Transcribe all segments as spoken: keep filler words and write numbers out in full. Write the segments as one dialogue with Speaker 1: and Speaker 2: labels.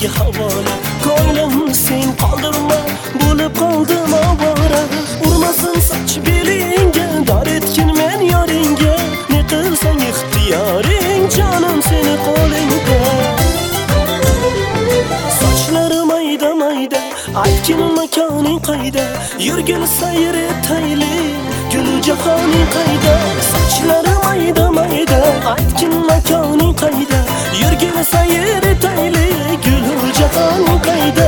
Speaker 1: senga havola. Ko'nglim sen qoldirma, bo'lib qoldim ovora. Urmasin soch belingga, dar etgin men yoringga. Ne qilsang ixtiyoring, jonim seni qo'lingda. Sochlarim mayda mayda, aytgin makoning qayda. Yurgil sayr etayli, gul jahoning qayda. Sochlarim mayda mayda, aytgin makoning qayda. Yurgil sayr etayli, gul jahoning qayda.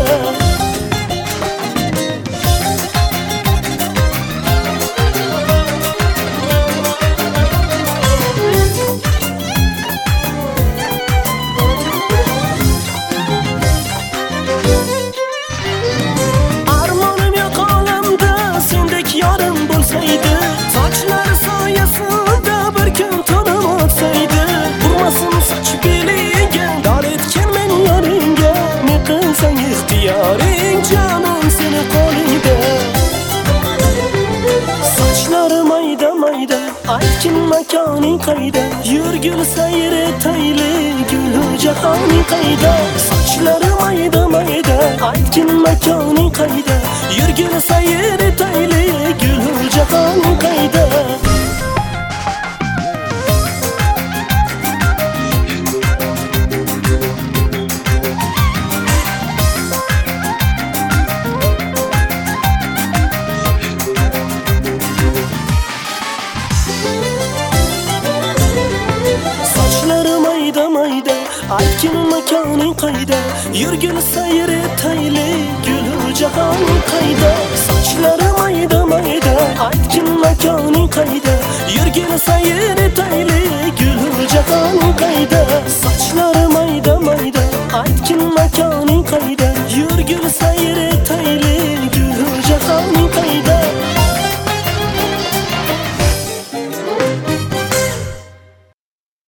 Speaker 1: Sochlari soyasida bir kun to'nim o'tsaydi. Urmasin soch belingga, dar etgin men yoringga. Ne qilsang ixtiyoring, jonim seni qo'lingda. Sochlari mayda mayda, aytgin makoning qayda. Yurgil sayr etayli, gul jahoning qayda. Sochlari mayda mayda, aytgin makoning qayda. Yurgil sayr etayli, gul jahoning qayda. Sochlari mayda mayda, aytgin makoning qayda. Yurgil sayr etayli, gul jahoning qayda. Sochlari mayda mayda, aytgin makoning qayda. Yurgil sayr etayli, gul jahoning qayda.